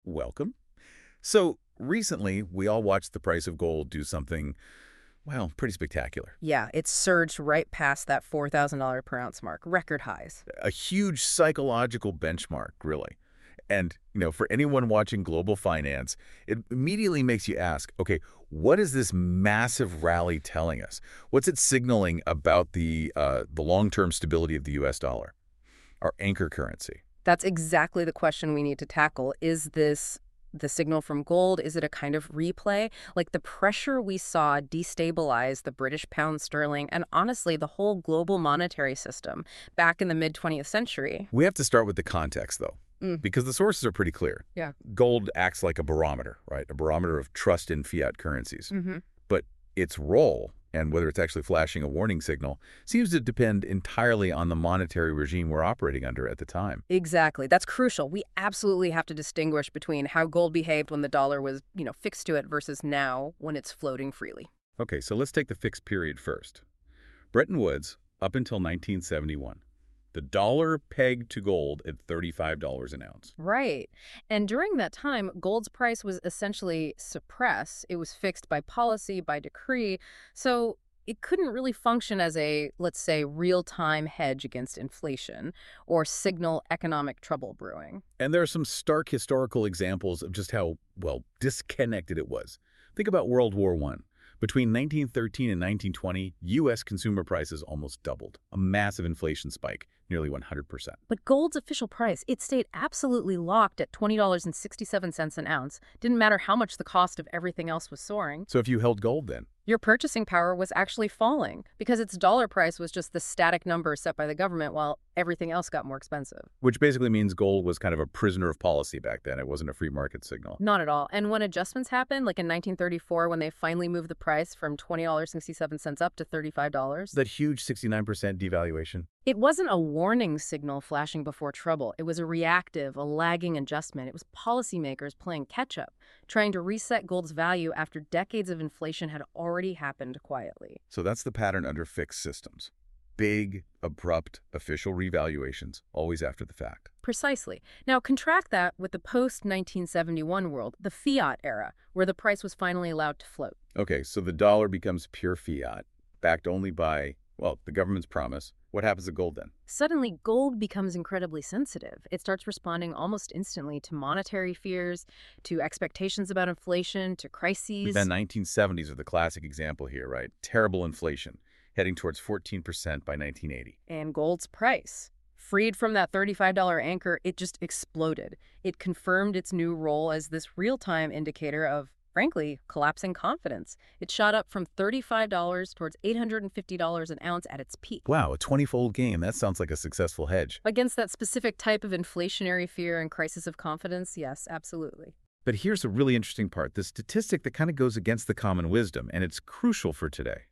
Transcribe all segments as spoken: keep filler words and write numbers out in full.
Welcome. So, recently, we all watched the price of gold do something, well, pretty spectacular. Yeah, it surged right past that four thousand dollars per ounce mark, record highs. A huge psychological benchmark, really. And, you know, for anyone watching global finance, it immediately makes you ask, okay, what is this massive rally telling us? What's it signaling about the uh, the long-term stability of the U S dollar, our anchor currency? That's exactly the question we need to tackle. Is this the signal from gold? Is it a kind of replay? Like the pressure we saw destabilize the British pound sterling and honestly the whole global monetary system back in the mid twentieth century. We have to start with the context, though, Mm. because the sources are pretty clear. Yeah. Gold acts like a barometer, right? A barometer of trust in fiat currencies. hmm But its role, and whether it's actually flashing a warning signal, seems to depend entirely on the monetary regime we're operating under at the time. Exactly. That's crucial. We absolutely have to distinguish between how gold behaved when the dollar was, you know, fixed to it versus now when it's floating freely. Okay, so let's take the fixed period first. Bretton Woods, up until nineteen seventy-one. The dollar pegged to gold at thirty-five dollars an ounce. Right. And during that time, gold's price was essentially suppressed. It was fixed by policy, by decree. So it couldn't really function as a, let's say, real-time hedge against inflation or signal economic trouble brewing. And there are some stark historical examples of just how, well, disconnected it was. Think about World War One. Between nineteen thirteen and nineteen twenty, U S consumer prices almost doubled, a massive inflation spike, nearly one hundred percent. But gold's official price, it stayed absolutely locked at twenty dollars and sixty-seven cents an ounce. Didn't matter how much the cost of everything else was soaring. So if you held gold then, Your purchasing power was actually falling because its dollar price was just the static number set by the government while everything else got more expensive. which basically means gold was kind of a prisoner of policy back then. It wasn't a free market signal. Not at all. And when adjustments happened, like in nineteen thirty-four, when they finally moved the price from twenty dollars and sixty-seven cents up to thirty-five dollars, That huge sixty-nine percent devaluation. it wasn't a warning signal flashing before trouble. It was a reactive, a lagging adjustment. It was policymakers playing catch-up, trying to reset gold's value after decades of inflation had already happened quietly. So that's the pattern under fixed systems. Big, abrupt, official revaluations, always after the fact. Precisely. Now, contract that with the post nineteen seventy-one world, the fiat era, where the price was finally allowed to float. Okay, so the dollar becomes pure fiat, backed only by, well, the government's promise. What happens to gold then? Suddenly, gold becomes incredibly sensitive. It starts responding almost instantly to monetary fears, to expectations about inflation, to crises. The nineteen seventies are the classic example here, right? Terrible inflation, heading towards fourteen percent by nineteen eighty. And gold's price. Freed from that thirty-five dollars anchor, it just exploded. It confirmed its new role as this real-time indicator of, frankly, collapsing confidence. It shot up from thirty-five dollars towards eight hundred fifty dollars an ounce at its peak. Wow, a twenty-fold gain. That sounds like a successful hedge. Against that specific type of inflationary fear and crisis of confidence, yes, absolutely. But here's a really interesting part, the statistic that kind of goes against the common wisdom, and it's crucial for today.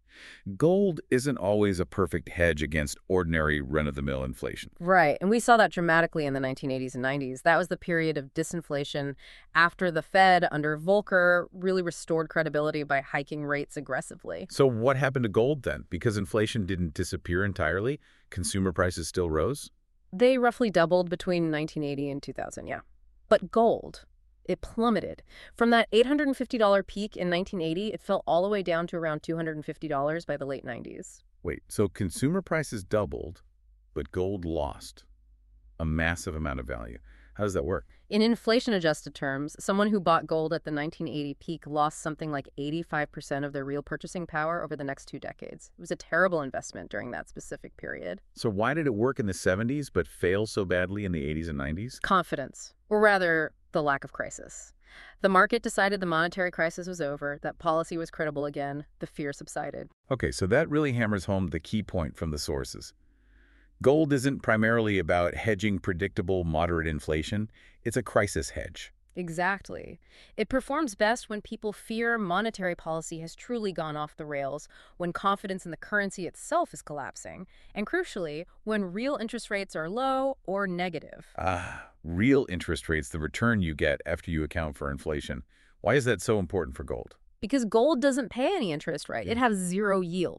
Gold isn't always a perfect hedge against ordinary run-of-the-mill inflation. Right, and we saw that dramatically in the nineteen eighties and nineties. That was the period of disinflation after the Fed, under Volcker, really restored credibility by hiking rates aggressively. So what happened to gold then? Because inflation didn't disappear entirely, consumer prices still rose? They roughly doubled between nineteen eighty and two thousand, yeah. But gold, it plummeted. From that eight hundred fifty dollars peak in nineteen eighty, it fell all the way down to around two hundred fifty dollars by the late nineties. Wait, so consumer prices doubled, but gold lost a massive amount of value. How does that work? In inflation-adjusted terms, someone who bought gold at the nineteen eighty peak lost something like eighty-five percent of their real purchasing power over the next two decades. It was a terrible investment during that specific period. So why did it work in the seventies but fail so badly in the eighties and nineties? Confidence, or rather, the lack of crisis. The market decided the monetary crisis was over, that policy was credible again, the fear subsided. Okay, so that really hammers home the key point from the sources. Gold isn't primarily about hedging predictable, moderate inflation. It's a crisis hedge. Exactly. It performs best when people fear monetary policy has truly gone off the rails, when confidence in the currency itself is collapsing, and crucially, when real interest rates are low or negative. Ah, real interest rates, the return you get after you account for inflation. Why is that so important for gold? Because gold doesn't pay any interest, right? It has zero yield.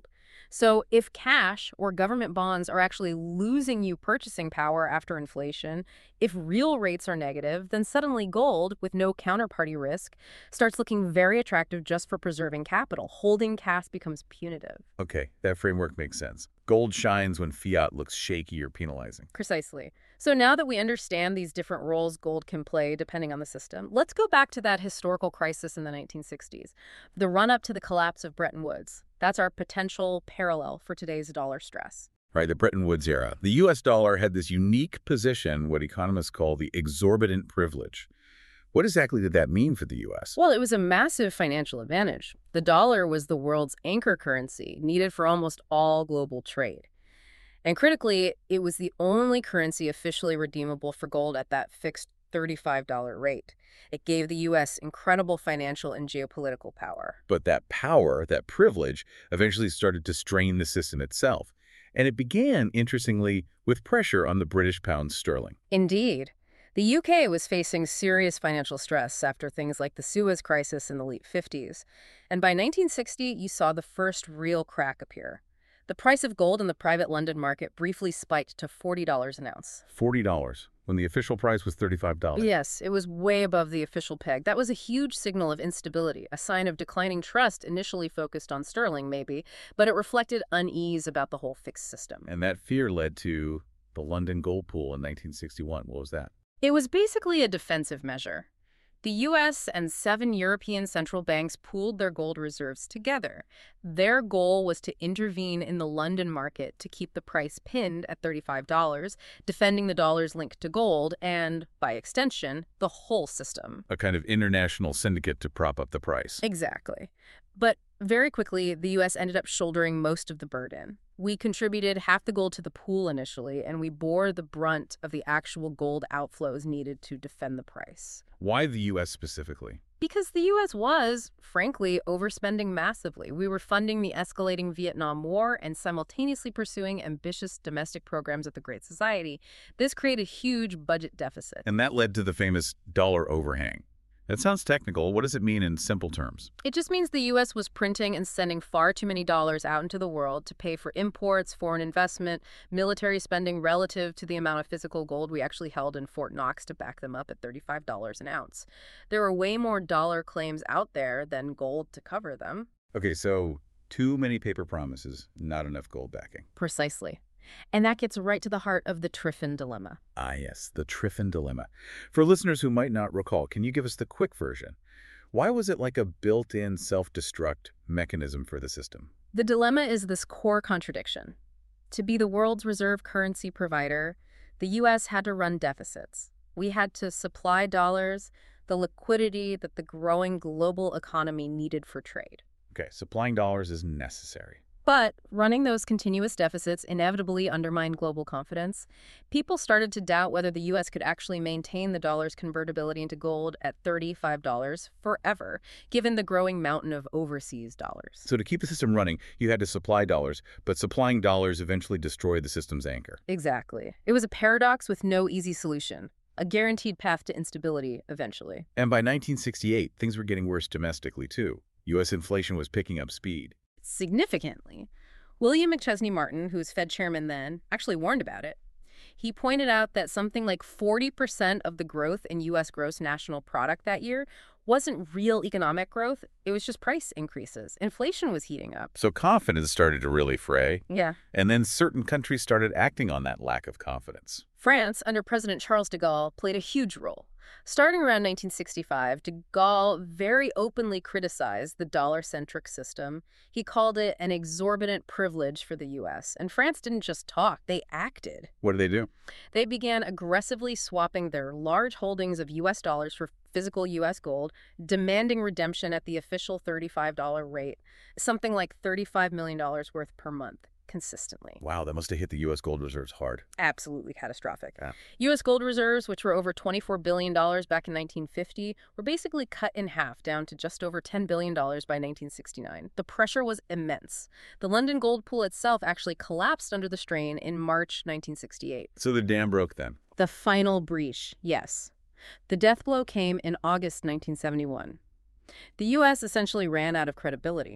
So if cash or government bonds are actually losing you purchasing power after inflation, if real rates are negative, then suddenly gold, with no counterparty risk, starts looking very attractive just for preserving capital. Holding cash becomes punitive. Okay, that framework makes sense. Gold shines when fiat looks shaky or penalizing. Precisely. So now that we understand these different roles gold can play depending on the system, let's go back to that historical crisis in the nineteen sixties, the run-up to the collapse of Bretton Woods. That's our potential parallel for today's dollar stress. Right, the Bretton Woods era. The U S dollar had this unique position, what economists call the exorbitant privilege. What exactly did that mean for the U S? Well, it was a massive financial advantage. The dollar was the world's anchor currency, needed for almost all global trade. And critically, it was the only currency officially redeemable for gold at that fixed thirty-five dollar rate. It gave the U S incredible financial and geopolitical power. But that power, that privilege, eventually started to strain the system itself. And it began, interestingly, with pressure on the British pound sterling. Indeed. The U K was facing serious financial stress after things like the Suez Crisis in the late fifties. And by nineteen sixty, you saw the first real crack appear. The price of gold in the private London market briefly spiked to forty dollars an ounce. forty dollars, when the official price was thirty-five dollars. Yes, it was way above the official peg. That was a huge signal of instability, a sign of declining trust initially focused on sterling, maybe, but it reflected unease about the whole fixed system. And that fear led to the London gold pool in nineteen sixty-one. What was that? It was basically a defensive measure. The U S and seven European central banks pooled their gold reserves together. Their goal was to intervene in the London market to keep the price pinned at thirty-five dollars, defending the dollar's link to gold and, by extension, the whole system. A kind of international syndicate to prop up the price. Exactly. But very quickly, the U S ended up shouldering most of the burden. We contributed half the gold to the pool initially, and we bore the brunt of the actual gold outflows needed to defend the price. Why the U S specifically? Because the U S was, frankly, overspending massively. We were funding the escalating Vietnam War and simultaneously pursuing ambitious domestic programs at the Great Society. This created huge budget deficits. And that led to the famous dollar overhang. That sounds technical. What does it mean in simple terms? It just means the U S was printing and sending far too many dollars out into the world to pay for imports, foreign investment, military spending relative to the amount of physical gold we actually held in Fort Knox to back them up at thirty-five dollars an ounce. There were way more dollar claims out there than gold to cover them. Okay, so too many paper promises, not enough gold backing. Precisely. And that gets right to the heart of the Triffin dilemma. Ah, yes, the Triffin dilemma. For listeners who might not recall, can you give us the quick version? Why was it like a built-in self-destruct mechanism for the system? The dilemma is this core contradiction. To be the world's reserve currency provider, the U S had to run deficits. We had to supply dollars, the liquidity that the growing global economy needed for trade. Okay, supplying dollars is necessary. But running those continuous deficits inevitably undermined global confidence. People started to doubt whether the U S could actually maintain the dollar's convertibility into gold at thirty-five dollars forever, given the growing mountain of overseas dollars. So to keep the system running, you had to supply dollars, but supplying dollars eventually destroyed the system's anchor. Exactly. It was a paradox with no easy solution, a guaranteed path to instability eventually. And by nineteen sixty-eight, things were getting worse domestically, too. U S inflation was picking up speed. Significantly. William McChesney Martin, who was Fed chairman then, actually warned about it. He pointed out that something like forty percent of the growth in U S gross national product that year wasn't real economic growth, it was just price increases. Inflation was heating up. So confidence started to really fray. Yeah. And then certain countries started acting on that lack of confidence. France, under President Charles de Gaulle, played a huge role. Starting around nineteen sixty-five, de Gaulle very openly criticized the dollar-centric system. He called it an exorbitant privilege for the U S. And France didn't just talk, they acted. What did they do? They began aggressively swapping their large holdings of U S dollars for physical U S gold, demanding redemption at the official thirty-five dollar rate, something like thirty-five million dollars worth per month, consistently. Wow, that must have hit the U S gold reserves hard. Absolutely catastrophic. Yeah. U S gold reserves, which were over twenty-four billion dollars back in nineteen fifty, were basically cut in half down to just over ten billion dollars by nineteen sixty-nine. The pressure was immense. The London gold pool itself actually collapsed under the strain in March nineteen sixty-eight. So the dam broke then? The final breach, yes. The death blow came in August nineteen seventy-one. The U S essentially ran out of credibility.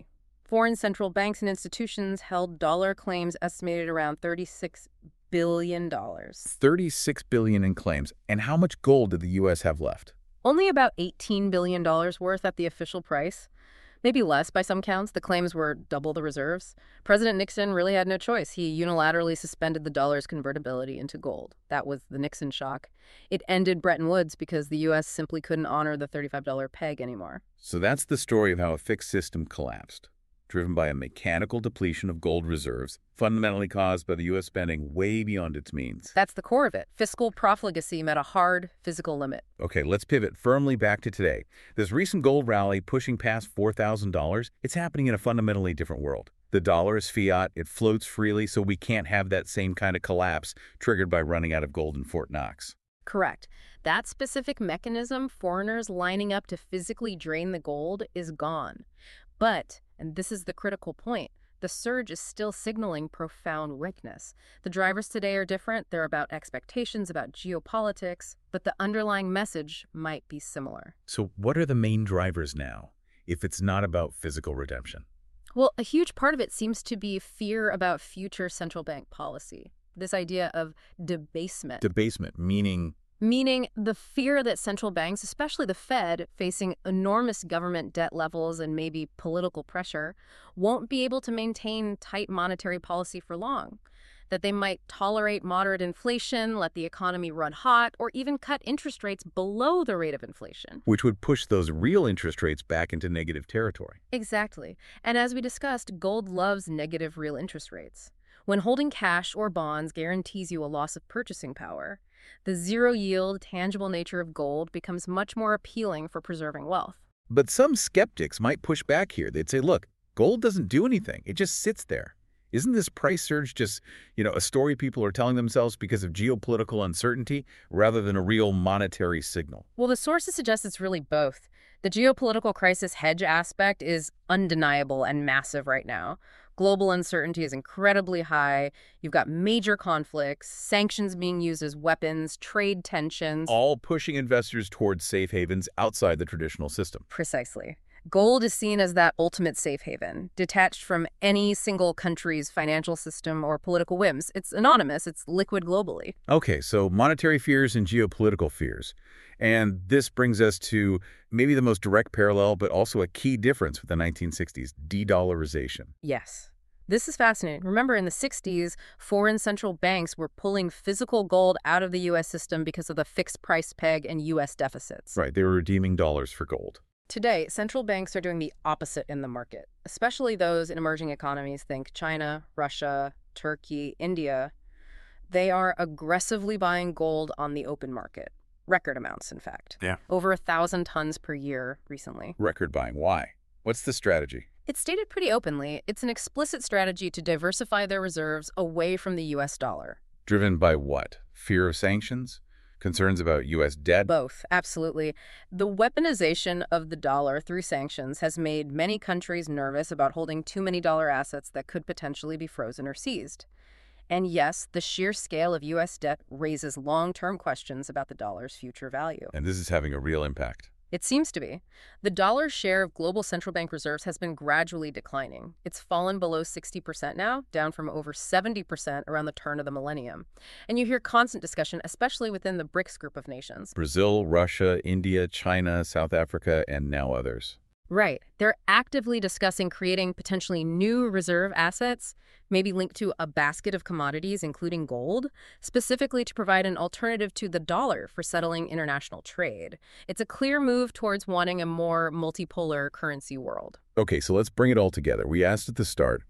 Foreign central banks and institutions held dollar claims estimated around thirty-six billion dollars. thirty-six billion dollars in claims. And how much gold did the U S have left? Only about eighteen billion dollars worth at the official price. Maybe less by some counts. The claims were double the reserves. President Nixon really had no choice. He unilaterally suspended the dollar's convertibility into gold. That was the Nixon shock. It ended Bretton Woods because the U S simply couldn't honor the thirty-five dollar peg anymore. So that's the story of how a fixed system collapsed, driven by a mechanical depletion of gold reserves, fundamentally caused by the U S spending way beyond its means. That's the core of it. Fiscal profligacy met a hard physical limit. Okay, let's pivot firmly back to today. This recent gold rally pushing past four thousand dollars, it's happening in a fundamentally different world. The dollar is fiat, it floats freely, so we can't have that same kind of collapse triggered by running out of gold in Fort Knox. Correct. That specific mechanism, foreigners lining up to physically drain the gold, is gone. But, and this is the critical point, the surge is still signaling profound weakness. The drivers today are different. They're about expectations, about geopolitics, but the underlying message might be similar. So what are the main drivers now, if it's not about physical redemption? Well, a huge part of it seems to be fear about future central bank policy. This idea of debasement. Debasement, meaning... Meaning the fear that central banks, especially the Fed, facing enormous government debt levels and maybe political pressure, won't be able to maintain tight monetary policy for long. That they might tolerate moderate inflation, let the economy run hot, or even cut interest rates below the rate of inflation. Which would push those real interest rates back into negative territory. Exactly. And as we discussed, gold loves negative real interest rates. When holding cash or bonds guarantees you a loss of purchasing power, the zero-yield, tangible nature of gold becomes much more appealing for preserving wealth. But some skeptics might push back here. They'd say, look, gold doesn't do anything. It just sits there. Isn't this price surge just, you know, a story people are telling themselves because of geopolitical uncertainty rather than a real monetary signal? Well, the sources suggest it's really both. The geopolitical crisis hedge aspect is undeniable and massive right now. Global uncertainty is incredibly high. You've got major conflicts, sanctions being used as weapons, trade tensions. All pushing investors towards safe havens outside the traditional system. Precisely. Gold is seen as that ultimate safe haven, detached from any single country's financial system or political whims. It's anonymous. It's liquid globally. Okay, so monetary fears and geopolitical fears. And this brings us to maybe the most direct parallel, but also a key difference with the nineteen sixties, de-dollarization. Yes. This is fascinating. Remember, in the sixties, foreign central banks were pulling physical gold out of the U S system because of the fixed price peg and U S deficits. Right, they were redeeming dollars for gold. Today, central banks are doing the opposite in the market, especially those in emerging economies. Think China, Russia, Turkey, India. They are aggressively buying gold on the open market. Record amounts, in fact. Yeah. Over a thousand tons per year recently. Record buying. Why? What's the strategy? It's stated pretty openly. It's an explicit strategy to diversify their reserves away from the U S dollar. Driven by what? Fear of sanctions? Concerns about U S debt? Both, absolutely. The weaponization of the dollar through sanctions has made many countries nervous about holding too many dollar assets that could potentially be frozen or seized. And yes, the sheer scale of U S debt raises long-term questions about the dollar's future value. And this is having a real impact. It seems to be. The dollar's share of global central bank reserves has been gradually declining. It's fallen below sixty percent now, down from over seventy percent around the turn of the millennium. And you hear constant discussion, especially within the BRICS group of nations. Brazil, Russia, India, China, South Africa, and now others. Right. They're actively discussing creating potentially new reserve assets, maybe linked to a basket of commodities, including gold, specifically to provide an alternative to the dollar for settling international trade. It's a clear move towards wanting a more multipolar currency world. Okay, so let's bring it all together. We asked at the start,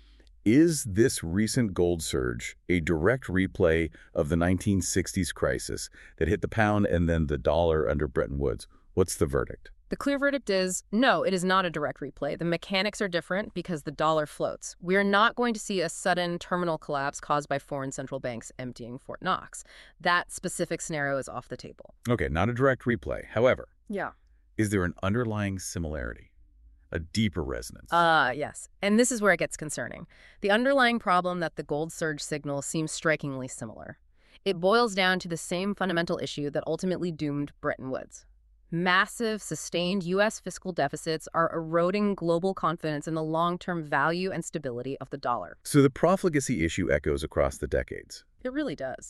is this recent gold surge a direct replay of the nineteen sixties crisis that hit the pound and then the dollar under Bretton Woods? What's the verdict? The clear verdict is, no, it is not a direct replay. The mechanics are different because the dollar floats. We are not going to see a sudden terminal collapse caused by foreign central banks emptying Fort Knox. That specific scenario is off the table. Okay, not a direct replay. However, Yeah. is there an underlying similarity, a deeper resonance? Uh, yes. And this is where it gets concerning. The underlying problem that the gold surge signals seems strikingly similar. It boils down to the same fundamental issue that ultimately doomed Bretton Woods. Massive, sustained U S fiscal deficits are eroding global confidence in the long-term value and stability of the dollar. So the profligacy issue echoes across the decades. It really does.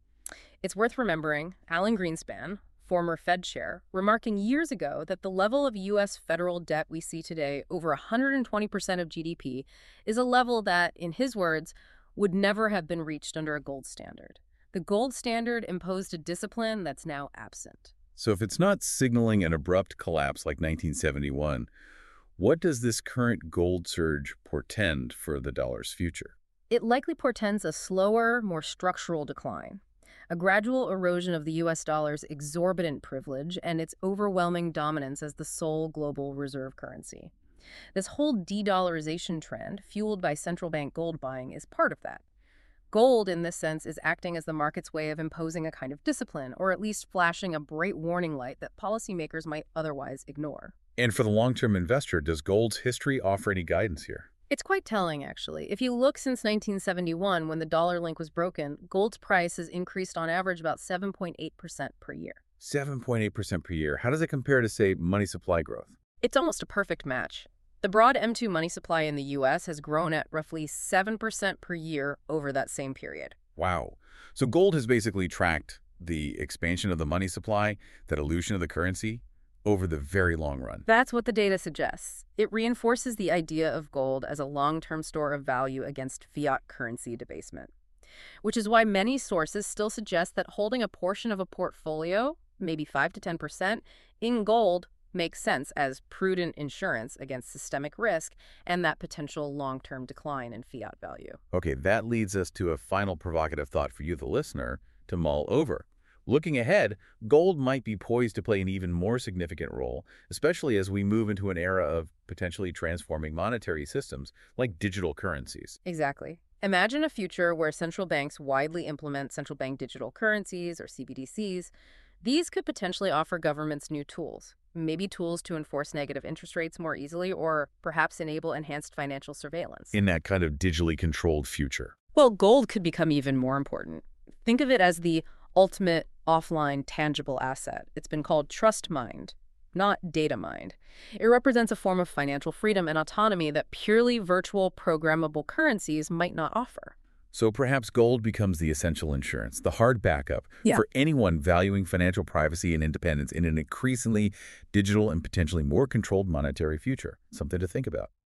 It's worth remembering Alan Greenspan, former Fed chair, remarking years ago that the level of U S federal debt we see today, over one hundred twenty percent of G D P, is a level that, in his words, would never have been reached under a gold standard. The gold standard imposed a discipline that's now absent. So if it's not signaling an abrupt collapse like nineteen seventy-one, what does this current gold surge portend for the dollar's future? It likely portends a slower, more structural decline, a gradual erosion of the U S dollar's exorbitant privilege and its overwhelming dominance as the sole global reserve currency. This whole de-dollarization trend, fueled by central bank gold buying, is part of that. Gold, in this sense, is acting as the market's way of imposing a kind of discipline, or at least flashing a bright warning light that policymakers might otherwise ignore. And for the long-term investor, does gold's history offer any guidance here? It's quite telling, actually. If you look since nineteen seventy-one, when the dollar link was broken, gold's price has increased on average about seven point eight percent per year. seven point eight percent per year. How does it compare to, say, money supply growth? It's almost a perfect match. The broad M two money supply in the U S has grown at roughly seven percent per year over that same period. Wow. So gold has basically tracked the expansion of the money supply, that illusion of the currency, over the very long run. That's what the data suggests. It reinforces the idea of gold as a long-term store of value against fiat currency debasement, which is why many sources still suggest that holding a portion of a portfolio, maybe five to ten percent, in gold makes sense as prudent insurance against systemic risk and that potential long-term decline in fiat value. Okay, that leads us to a final provocative thought for you, the listener, to mull over. Looking ahead, gold might be poised to play an even more significant role, especially as we move into an era of potentially transforming monetary systems like digital currencies. Exactly. Imagine a future where central banks widely implement central bank digital currencies, or C B D Cs. These could potentially offer governments new tools, maybe tools to enforce negative interest rates more easily, or perhaps enable enhanced financial surveillance. In that kind of digitally controlled future. Well, gold could become even more important. Think of it as the ultimate offline tangible asset. It's been called trust mined, not data mined. It represents a form of financial freedom and autonomy that purely virtual programmable currencies might not offer. So perhaps gold becomes the essential insurance, the hard backup Yeah. for anyone valuing financial privacy and independence in an increasingly digital and potentially more controlled monetary future. Something to think about.